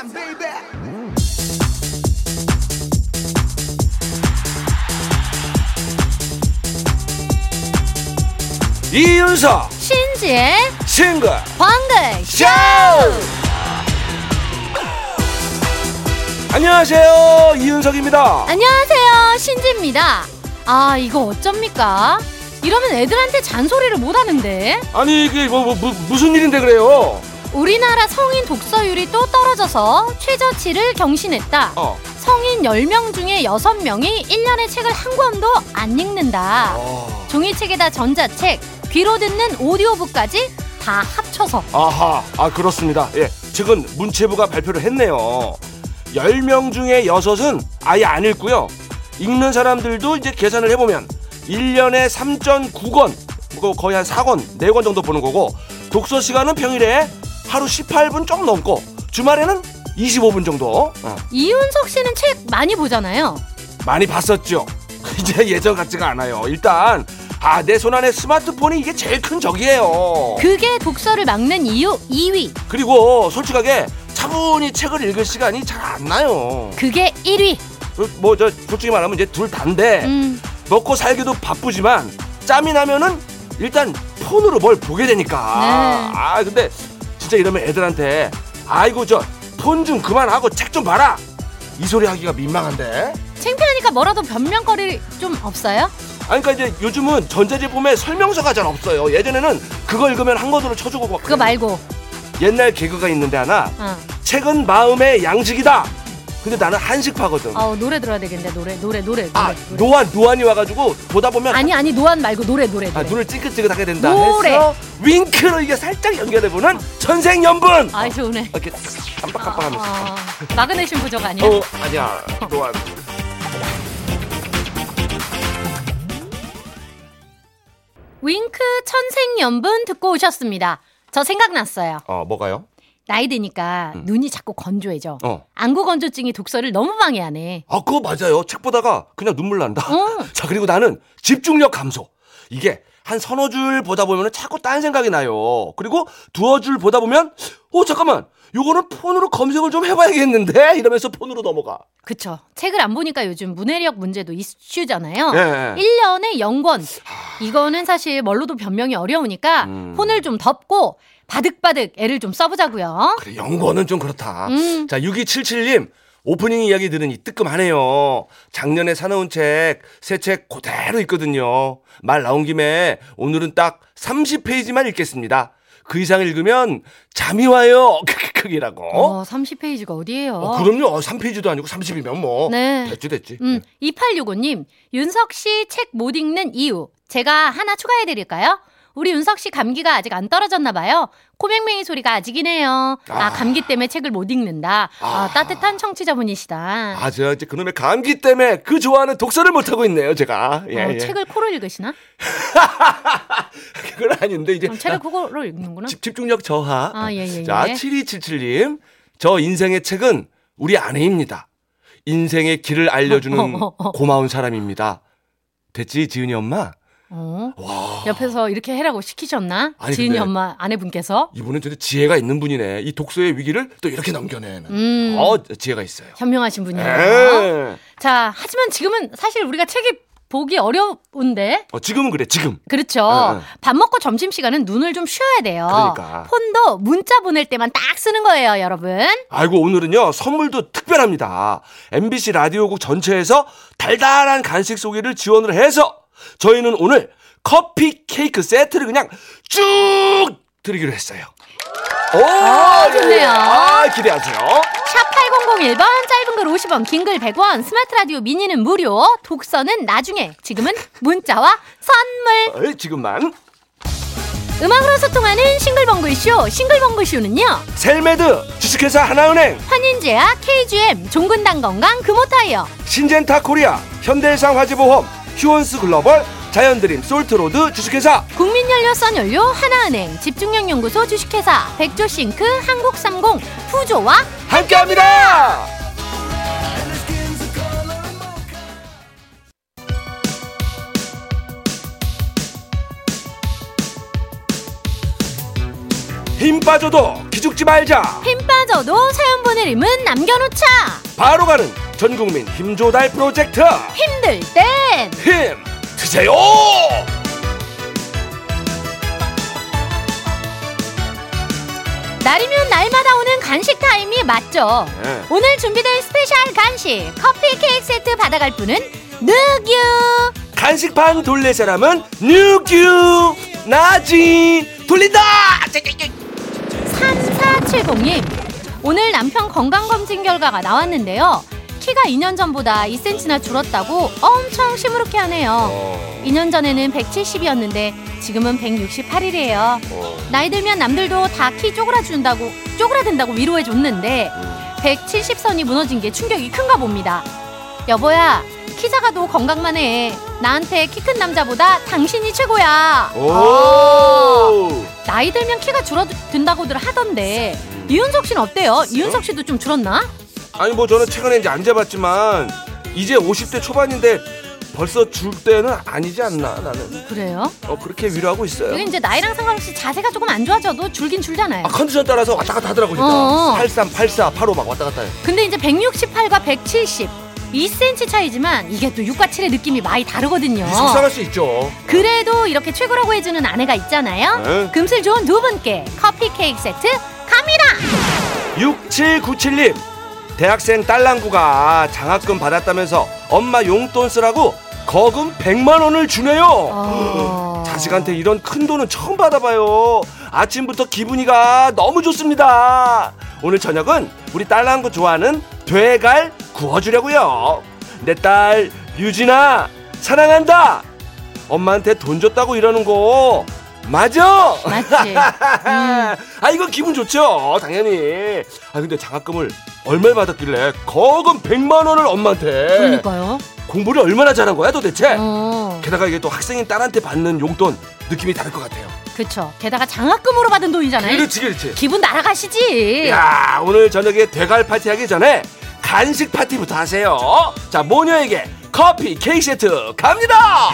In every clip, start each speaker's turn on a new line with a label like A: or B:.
A: 이윤석
B: 신지의
A: 싱글
B: 방글쇼.
A: 안녕하세요, 이윤석입니다.
B: 안녕하세요, 신지입니다. 아, 이거 어쩝니까? 이러면 애들한테 잔소리를 못하는데.
A: 아니 이게 무슨 일인데 그래요?
B: 우리나라 성인 독서율이 또 떨어져서 최저치를 경신했다. 성인 10명 중에 6명이 1년에 책을 한 권도 안 읽는다. 종이책에다 전자책, 귀로 듣는 오디오북까지 다 합쳐서.
A: 아하, 그렇습니다. 예, 최근 문체부가 발표를 했네요. 10명 중에 6은 아예 안 읽고요. 읽는 사람들도 이제 계산을 해보면 1년에 3.9권, 거의 한 4권, 4권 정도 보는 거고, 독서 시간은 평일에 하루 18분 좀 넘고 주말에는 25분 정도.
B: 이윤석 씨는 책 많이 보잖아요.
A: 많이 봤었죠. 이제 예전 같지가 않아요. 일단 내 손안에 스마트폰이 이게 제일 큰 적이에요.
B: 그게 독서를 막는 이유 2위.
A: 그리고 솔직하게 차분히 책을 읽을 시간이 잘 안 나요.
B: 그게 1위.
A: 솔직히 말하면 이제 둘 다인데 먹고 살기도 바쁘지만 짬이 나면은 일단 폰으로 뭘 보게 되니까.
B: 네.
A: 근데 진짜 이러면 애들한테 아이고 폰 좀 그만하고 책 좀 봐라, 이 소리 하기가 민망한데.
B: 창피하니까 뭐라도 변명거리 좀 없어요?
A: 그러니까 이제 요즘은 전자제품에 설명서가 잘 없어요. 예전에는 그거 읽으면 한 권으로 쳐주고.
B: 그거 말고
A: 옛날 개그가 있는데 하나. 책은 마음의 양식이다. 근데 나는 한식파거든.
B: 노래 들어야 되겠는데. 노래.
A: 노안이 와가지고 보다 보면
B: 아니 노안 말고 노래.
A: 눈을 찌긋찌긋하게 된다.
B: 노래.
A: 해서 윙크로 이게 살짝 연결해보는 천생연분.
B: 좋네.
A: 이렇게 깜빡깜빡하면서.
B: 마그네슘 부족 아니야?
A: 아니야. 노안.
B: 윙크 천생연분 듣고 오셨습니다. 저 생각났어요.
A: 뭐가요?
B: 나이 드니까 눈이 자꾸 건조해져. 안구 건조증이 독서를 너무 방해하네.
A: 그거 맞아요. 책 보다가 그냥 눈물 난다. 자, 그리고 나는 집중력 감소. 이게 한 서너 줄 보다 보면 자꾸 딴 생각이 나요. 그리고 두어 줄 보다 보면 잠깐만, 요거는 폰으로 검색을 좀 해봐야겠는데, 이러면서 폰으로 넘어가.
B: 그쵸. 책을 안 보니까 요즘 문해력 문제도 이슈잖아요.
A: 네.
B: 1년에 0권. 이거는 사실 뭘로도 변명이 어려우니까 폰을 좀 덮고 바득바득 애를 좀 써보자고요.
A: 그래, 0권은 좀 그렇다. 자, 6277님 오프닝 이야기 들으니 뜨끔하네요. 작년에 사놓은 책, 새 책 그대로 있거든요. 말 나온 김에 오늘은 딱 30페이지만 읽겠습니다. 그 이상 읽으면 잠이 와요. 크크크이라고.
B: 30페이지가 어디예요?
A: 그럼요. 3페이지도 아니고 30이면 뭐.
B: 네.
A: 됐지.
B: 2865님, 윤석 씨 책 못 읽는 이유 제가 하나 추가해드릴까요? 우리 윤석 씨 감기가 아직 안 떨어졌나 봐요. 코맹맹이 소리가 아직이네요. 감기 때문에 책을 못 읽는다. 따뜻한 청취자분이시다.
A: 저 이제 그놈의 감기 때문에 그 좋아하는 독서를 못하고 있네요, 제가.
B: 책을 코로 읽으시나?
A: 그건 아닌데 이제.
B: 책을 코로 읽는구나.
A: 집중력 저하.
B: 예.
A: 자, 7277님. 저 인생의 책은 우리 아내입니다. 인생의 길을 알려주는 고마운 사람입니다. 됐지, 지은이 엄마?
B: 와. 옆에서 이렇게 해라고 시키셨나? 지은이 엄마 아내분께서?
A: 이분은 진짜 지혜가 있는 분이네. 이 독서의 위기를 또 이렇게 넘겨내는. 지혜가 있어요.
B: 현명하신 분이에요. 자, 하지만 지금은 사실 우리가 책이 보기 어려운데.
A: 지금은 그래, 지금.
B: 그렇죠. 밥 먹고 점심시간은 눈을 좀 쉬어야 돼요.
A: 그러니까.
B: 폰도 문자 보낼 때만 딱 쓰는 거예요, 여러분.
A: 오늘은요, 선물도 특별합니다. MBC 라디오국 전체에서 달달한 간식 소개를 지원을 해서 저희는 오늘 커피 케이크 세트를 그냥 쭉 드리기로 했어요.
B: 좋네요.
A: 기대하세요.
B: 샵 8001번, 짧은 글 50원, 긴 글 100원, 스마트 라디오 미니는 무료, 독서는 나중에, 지금은 문자와 선물.
A: 지금만.
B: 음악으로 소통하는 싱글벙글쇼. 싱글벙글쇼는요,
A: 셀메드, 주식회사 하나은행,
B: 환인제약, KGM, 종근당건강, 금호타이어,
A: 신젠타 코리아, 현대해상 화재보험, 휴원스 글로벌, 자연드림, 솔트로드 주식회사,
B: 국민연료 썬연료, 하나은행, 집중력연구소 주식회사, 백조싱크, 한국삼공, 푸조와
A: 함께합니다. 힘 빠져도 기죽지 말자.
B: 힘 빠져도 사연 보내림은 남겨놓자.
A: 바로 가는 전국민 힘조달 프로젝트.
B: 힘들 땐
A: 힘 드세요.
B: 날이면 날마다 오는 간식 타임이 맞죠.
A: 네.
B: 오늘 준비된 스페셜 간식 커피 케이크 세트 받아갈 분은 느규.
A: 간식판 돌릴 사람은 뉴규 나지. 돌린다.
B: 3470님, 오늘 남편 건강검진 결과가 나왔는데요. 키가 2년 전보다 2cm나 줄었다고 엄청 시무룩해 하네요. 2년 전에는 170이었는데 지금은 168이래요. 나이 들면 남들도 다 키 쪼그라든다고 위로해줬는데 170선이 무너진 게 충격이 큰가 봅니다. 여보야, 키 작아도 건강만 해. 나한테 키 큰 남자보다 당신이 최고야. 나이 들면 키가 줄어든다고들 하던데 이윤석 씨는 어때요? 이윤석 씨도 좀 줄었나?
A: 아니 뭐 저는 최근에 이제 안 재봤지만 이제 50대 초반인데 벌써 줄 때는 아니지 않나 나는.
B: 그래요?
A: 그렇게 위로하고 있어요.
B: 이게 이제 나이랑 상관없이 자세가 조금 안 좋아져도 줄긴 줄잖아요.
A: 컨디션 따라서 왔다 갔다 하더라고 진짜. 83, 84, 85 막 왔다 갔다 해.
B: 근데 이제 168과 170 2cm 차이지만 이게 또 6과 7의 느낌이 많이 다르거든요.
A: 속상할 수 있죠.
B: 그래도 이렇게 최고라고 해주는 아내가 있잖아요.
A: 네.
B: 금슬 좋은 두 분께 커피 케이크 세트 갑니다.
A: 6797님, 대학생 딸랑구가 장학금 받았다면서 엄마 용돈 쓰라고 거금 100만원을 주네요. 자식한테 이런 큰 돈은 처음 받아봐요. 아침부터 기분이가 너무 좋습니다. 오늘 저녁은 우리 딸랑구 좋아하는 돼갈 구워주려고요. 내 딸 유진아 사랑한다. 엄마한테 돈 줬다고 이러는 거 맞아?
B: 맞지.
A: 아 이건 기분 좋죠 당연히. 아 근데 장학금을 얼마 받았길래 거금 100만원을 엄마한테.
B: 그러니까요.
A: 공부를 얼마나 잘한 거야 도대체.
B: 게다가
A: 이게 또 학생인 딸한테 받는 용돈 느낌이 다를 것 같아요.
B: 그쵸. 게다가 장학금으로 받은 돈이잖아요.
A: 그렇지.
B: 기분 날아가시지.
A: 야 오늘 저녁에 돼갈 파티 하기 전에 간식 파티부터 하세요. 자 모녀에게 커피 케이크 세트 갑니다.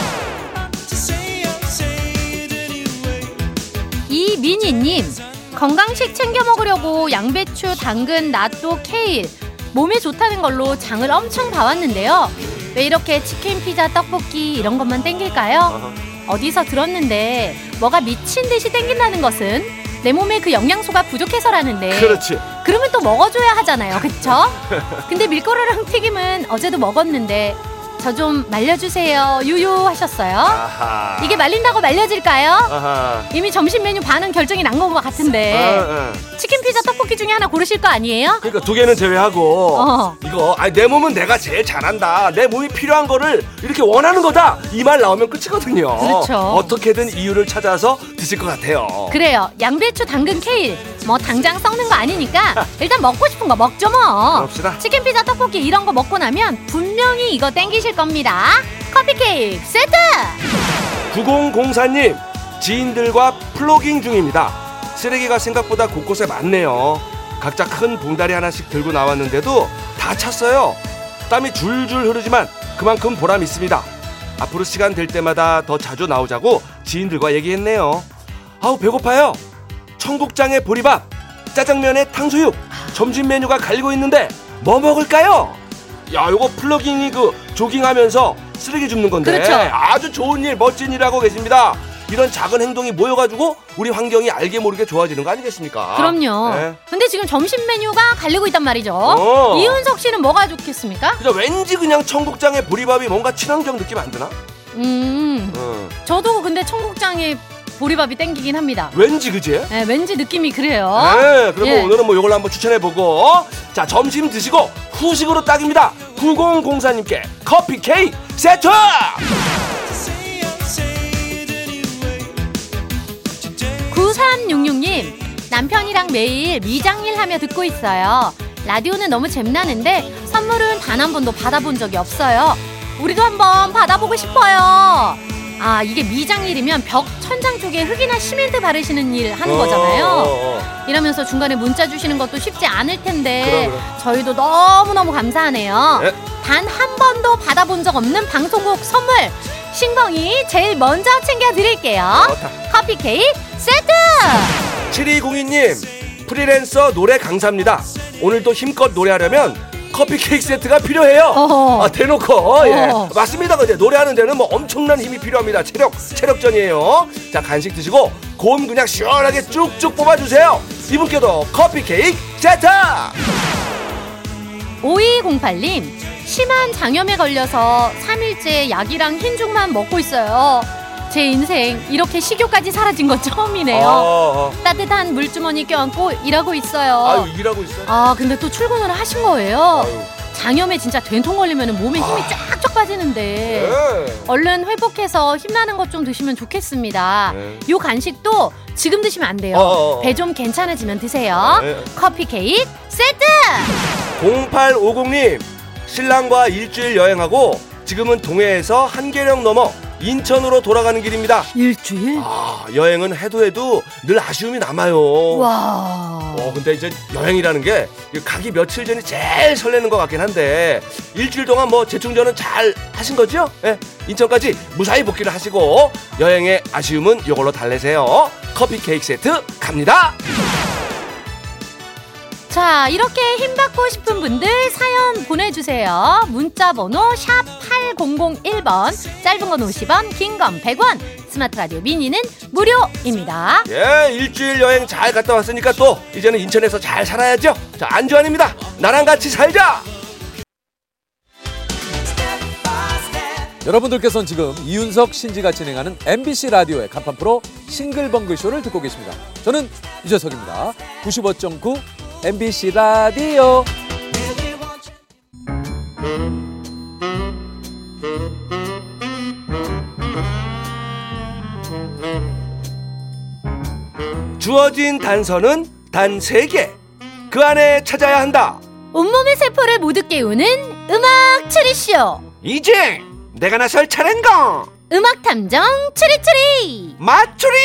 B: 이민희님, 건강식 챙겨 먹으려고 양배추, 당근, 낫또, 케일 몸에 좋다는 걸로 장을 엄청 봐왔는데요. 왜 이렇게 치킨, 피자, 떡볶이 이런 것만 땡길까요? 어디서 들었는데 뭐가 미친 듯이 땡긴다는 것은 내 몸에 그 영양소가 부족해서라는데.
A: 그렇지.
B: 그러면 또 먹어줘야 하잖아요. 그쵸? 근데 밀가루랑 튀김은 어제도 먹었는데 저 좀 말려주세요 유유 하셨어요.
A: 아하.
B: 이게 말린다고 말려질까요?
A: 아하.
B: 이미 점심 메뉴 반은 결정이 난 것 같은데. 치킨, 피자, 떡볶이 중에 하나 고르실 거 아니에요?
A: 그러니까 두 개는 제외하고 이거 내 몸은 내가 제일 잘한다. 내 몸이 필요한 거를 이렇게 원하는 거다. 이 말 나오면 끝이거든요.
B: 그렇죠.
A: 어떻게든 이유를 찾아서 드실 것 같아요.
B: 그래요. 양배추, 당근, 케일 뭐 당장 썩는 거 아니니까 일단 먹고 싶은 거 먹죠 뭐.
A: 그럽시다.
B: 치킨, 피자, 떡볶이 이런 거 먹고 나면 분명히 이거 땡기실 겁니다. 커피 케이크 세트.
A: 9004님, 지인들과 플로깅 중입니다. 쓰레기가 생각보다 곳곳에 많네요. 각자 큰 봉다리 하나씩 들고 나왔는데도 다 찼어요. 땀이 줄줄 흐르지만 그만큼 보람 있습니다. 앞으로 시간 될 때마다 더 자주 나오자고 지인들과 얘기했네요. 아우 배고파요. 청국장에 보리밥, 짜장면에 탕수육, 점심 메뉴가 갈리고 있는데 뭐 먹을까요? 야, 요거 플러깅이 조깅하면서 쓰레기 줍는 건데.
B: 그렇죠.
A: 아주 좋은 일, 멋진 일 하고 계십니다. 이런 작은 행동이 모여가지고 우리 환경이 알게 모르게 좋아지는 거 아니겠습니까?
B: 그럼요.
A: 네.
B: 근데 지금 점심 메뉴가 갈리고 있단 말이죠. 이윤석 씨는 뭐가 좋겠습니까?
A: 왠지 그냥 청국장에 보리밥이 뭔가 친환경 느낌 안 드나?
B: 저도 근데 청국장에 보리밥이 땡기긴 합니다.
A: 왠지 그지?
B: 네, 왠지 느낌이 그래요.
A: 네, 그럼 오늘은 뭐 이걸로 한번 추천해보고, 자 점심 드시고 후식으로 딱입니다. 9004님께 커피 케이크 세트.
B: 9366님, 남편이랑 매일 미장일 하며 듣고 있어요. 라디오는 너무 잼나는데 선물은 단 한 번도 받아본 적이 없어요. 우리도 한번 받아보고 싶어요. 아, 이게 미장일이면 벽 천장 쪽에 흙이나 시멘트 바르시는 일 하는 거잖아요. 이러면서 중간에 문자 주시는 것도 쉽지 않을 텐데
A: 그럼.
B: 저희도 너무너무 감사하네요.
A: 네.
B: 단 한 번도 받아본 적 없는 방송국 선물 싱벙이 제일 먼저 챙겨드릴게요.
A: 좋다.
B: 커피 케이크 세트.
A: 7202님, 프리랜서 노래 강사입니다. 오늘도 힘껏 노래하려면 커피 케이크 세트가 필요해요. 대놓고. 예. 맞습니다. 근데 노래하는 데는 뭐 엄청난 힘이 필요합니다. 체력전이에요. 자, 간식 드시고 고음 그냥 시원하게 쭉쭉 뽑아주세요. 이분께도 커피 케이크 세트.
B: 5208님, 심한 장염에 걸려서 3일째 약이랑 흰죽만 먹고 있어요. 제 인생 이렇게 식욕까지 사라진 건 처음이네요. 따뜻한 물주머니 껴안고 일하고 있어요.
A: 아유, 일하고 있어요?
B: 근데 또 출근을 하신 거예요.
A: 아유.
B: 장염에 진짜 된통 걸리면 몸에 힘이 쫙쫙 빠지는데 얼른 회복해서 힘나는 것 좀 드시면 좋겠습니다. 요 간식도 지금 드시면 안 돼요. 배 좀 괜찮아지면 드세요. 커피 케이크 세트.
A: 0850님, 신랑과 일주일 여행하고 지금은 동해에서 한계령 넘어 인천으로 돌아가는 길입니다.
B: 일주일?
A: 여행은 해도 늘 아쉬움이 남아요.
B: 와.
A: 근데 이제 여행이라는 게 가기 며칠 전이 제일 설레는 것 같긴 한데 일주일 동안 뭐 재충전은 잘 하신 거죠? 예. 인천까지 무사히 복귀를 하시고 여행의 아쉬움은 이걸로 달래세요. 커피 케이크 세트 갑니다.
B: 자, 이렇게 힘받고 싶은 분들 사연 보내주세요. 문자번호 샵8001번, 짧은 건 50원, 긴 건 100원, 스마트 라디오 미니는 무료입니다.
A: 예, 일주일 여행 잘 갔다 왔으니까 또 이제는 인천에서 잘 살아야죠. 자, 안주환입니다. 나랑 같이 살자.
C: 여러분들께서는 지금 이윤석, 신지가 진행하는 MBC 라디오의 간판 프로 싱글벙글쇼를 듣고 계십니다. 저는 유재석입니다. 95.9 MBC 라디오.
A: 주어진 단서는 단 3개. 그 안에 찾아야 한다.
B: 온몸의 세포를 모두 깨우는 음악 추리쇼.
A: 이제 내가 나설 차례인가?
B: 음악 탐정 추리추리
A: 맞추리.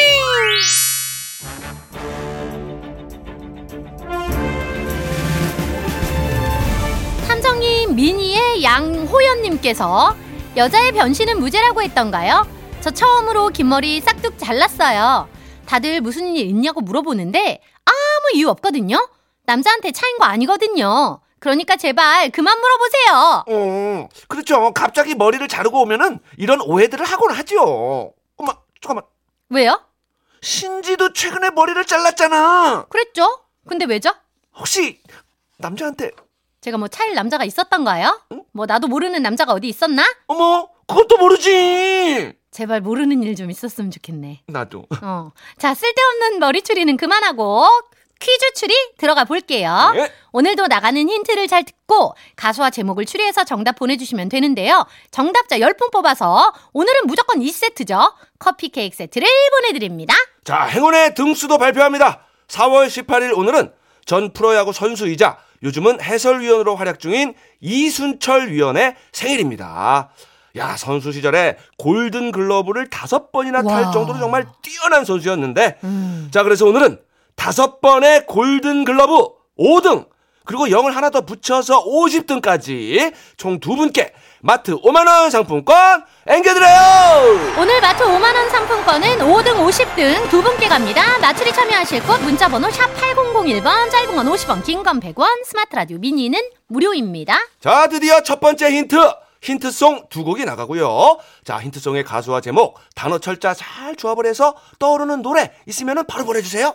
B: 탐정님 미니의 양호연님께서 여자의 변신은 무죄라고 했던가요? 저 처음으로 긴 머리 싹둑 잘랐어요. 다들 무슨 일 있냐고 물어보는데 아무 이유 없거든요. 남자한테 차인 거 아니거든요. 그러니까 제발 그만 물어보세요.
A: 그렇죠. 갑자기 머리를 자르고 오면은 이런 오해들을 하곤 하죠. 엄마, 잠깐만.
B: 왜요?
A: 신지도 최근에 머리를 잘랐잖아.
B: 그랬죠. 근데 왜죠?
A: 혹시 남자한테
B: 제가 뭐 차일 남자가 있었던가요? 응? 뭐 나도 모르는 남자가 어디 있었나?
A: 어머, 그것도 모르지.
B: 제발 모르는 일 좀 있었으면 좋겠네.
A: 나도.
B: 자, 쓸데없는 머리 추리는 그만하고 퀴즈 추리 들어가 볼게요.
A: 네.
B: 오늘도 나가는 힌트를 잘 듣고 가수와 제목을 추리해서 정답 보내주시면 되는데요. 정답자 10분 뽑아서 오늘은 무조건 2세트죠. 커피 케이크 세트를 보내드립니다.
A: 자, 행운의 등수도 발표합니다. 4월 18일 오늘은 전 프로야구 선수이자 요즘은 해설위원으로 활약 중인 이순철 위원의 생일입니다. 야, 선수 시절에 골든 글러브를 5번이나 탈 정도로 정말 뛰어난 선수였는데 자, 그래서 오늘은 5번의 골든 글러브 5등 그리고 0을 하나 더 붙여서 50등까지 총 2분께 마트 5만원 상품권 앵겨드려요.
B: 오늘 마트 5만원 상품권은 5등 50등 2분께 갑니다. 마추리 참여하실 곳 문자번호 샵8001번, 짧은 건 50원, 긴 건 100원, 스마트 라디오 미니는 무료입니다.
A: 자, 드디어 첫 번째 힌트송 2곡이 나가고요. 자, 힌트송의 가수와 제목, 단어 철자 잘 조합을 해서 떠오르는 노래 있으면 바로 보내주세요.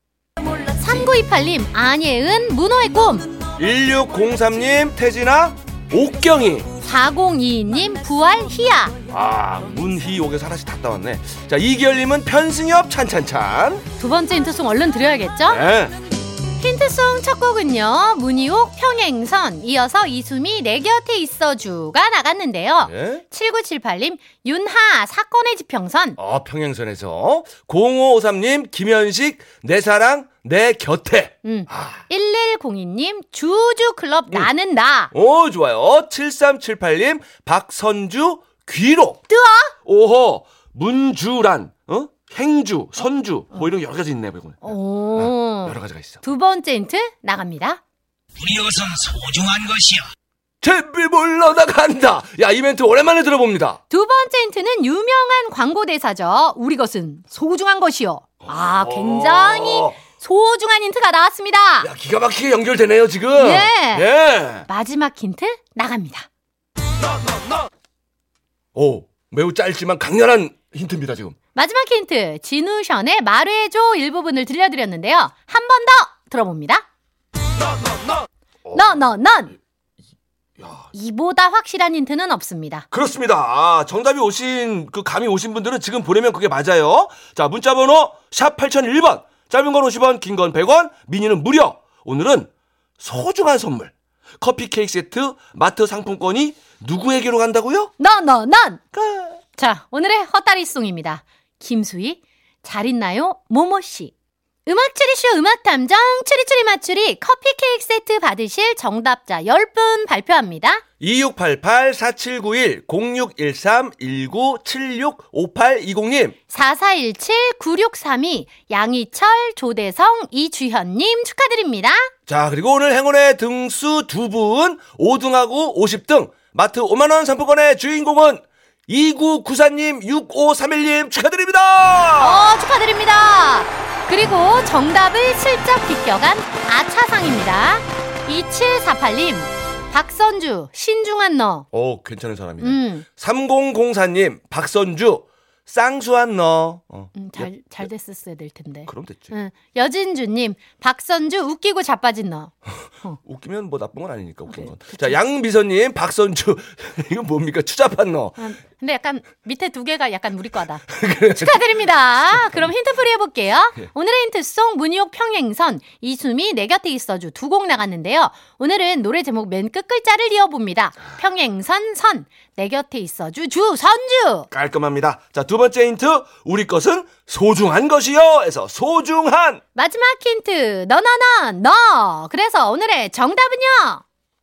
B: 3928님 안예은 문어의 꿈,
A: 1603님 태진아 옥경이,
B: 4022님 부활 희야.
A: 문희 옥에서 하나씩 다 따왔네. 자, 이기열님은 편승엽 찬찬찬.
B: 두 번째 힌트송 얼른 드려야겠죠?
A: 네.
B: 힌트송 첫 곡은요, 문희옥 평행선, 이어서 이수미 내 곁에 있어주가 나갔는데요.
A: 네?
B: 7978님 윤하 사건의 지평선.
A: 평행선에서 0553님 김현식 내 사랑 내 곁에.
B: 1102님 주주클럽 나는 나.
A: 오, 좋아요. 7378님 박선주 귀로.
B: 뜨아.
A: 오호, 문주란 행주, 선주 뭐 이런 여러 가지 있네. 여러 가지가 있어.
B: 두 번째 힌트 나갑니다.
D: 이것은 소중한 것이야.
A: 제비 물러나간다. 야, 이 멘트 오랜만에 들어봅니다.
B: 두 번째 힌트는 유명한 광고 대사죠. 우리 것은 소중한 것이요. 굉장히 소중한 힌트가 나왔습니다.
A: 야, 기가 막히게 연결되네요, 지금.
B: 예. 마지막 힌트 나갑니다.
A: 매우 짧지만 강렬한 힌트입니다, 지금.
B: 마지막 힌트, 진우션의 말해줘 일부분을 들려드렸는데요. 한 번 더 들어봅니다. 넌. 이보다 확실한 힌트는 없습니다.
A: 그렇습니다. 정답이 감이 오신 분들은 지금 보내면 그게 맞아요. 자, 문자번호 샵 8001번. 짧은 건 50원, 긴 건 100원, 미니는 무료. 오늘은 소중한 선물. 커피 케이크 세트, 마트 상품권이 누구에게로 간다고요?
B: 넌. 자, 오늘의 헛다리송입니다. 김수희, 잘 있나요? 모모씨. 음악 추리쇼 음악 탐정 추리추리 맞추리 커피 케이크 세트 받으실 정답자 10분 발표합니다.
A: 2688-4791-0613-1976-5820님
B: 4417-9632 양희철, 조대성, 이주현님 축하드립니다.
A: 자, 그리고 오늘 행운의 등수 2분 5등하고 50등 마트 5만원 상품권의 주인공은 2994님 6531님 축하드립니다.
B: 축하드립니다. 그리고 정답을 슬쩍 비껴간 아차상입니다. 2748님 박선주 신중한 너.
A: 괜찮은 사람이네. 3004님 박선주 쌍수한 너.
B: 잘 됐었어야 될 텐데.
A: 그럼 됐지.
B: 여진주님 박선주 웃기고 자빠진 너.
A: 웃기면 뭐 나쁜 건 아니니까 웃긴 건. 자, 양미선님 박선주 이건 뭡니까? 추잡한 너.
B: 근데 약간 밑에 두 개가 약간 우리 거다. 축하드립니다. 그럼 힌트풀이 해볼게요. 오늘의 힌트송 문희옥 평행선 이수미 내 곁에 있어주 두 곡 나갔는데요. 오늘은 노래 제목 맨 끝 글자를 이어봅니다. 평행선 선 내 곁에 있어주 주 선주.
A: 깔끔합니다. 자, 두 번째 힌트 우리 것은 소중한 것이요 에서 소중한.
B: 마지막 힌트 너. 그래서 오늘의 정답은요.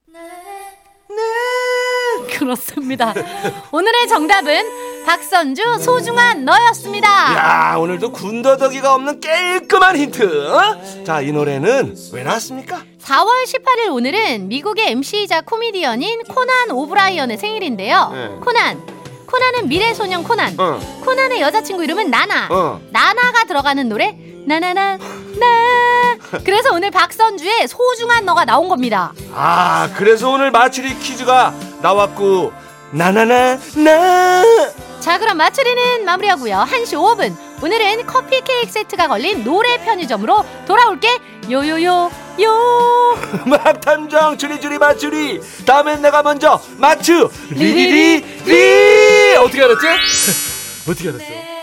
B: 그렇습니다. 오늘의 정답은 박선주 소중한 너였습니다.
A: 야, 오늘도 군더더기가 없는 깔끔한 힌트. 자, 이 노래는 왜 나왔습니까?
B: 4월 18일 오늘은 미국의 MC이자 코미디언인 코난 오브라이언의 생일인데요. 코난은 미래소년 코난. 코난의 여자친구 이름은 나나. 나나가 들어가는 노래 나나나 나. 그래서 오늘 박선주의 소중한 너가 나온 겁니다.
A: 그래서 오늘 맞추리 퀴즈가 나왔고 나나나 나.
B: 자, 그럼 맞추리는 마무리하고요. 1시 5분 오늘은 커피 케이크 세트가 걸린 노래 편의점으로 돌아올게. 요요요
A: 음악 탐정 추리추리 맞추리. 다음엔 내가 먼저 맞추 리리리리. 어떻게 알았지? 어떻게 알았어?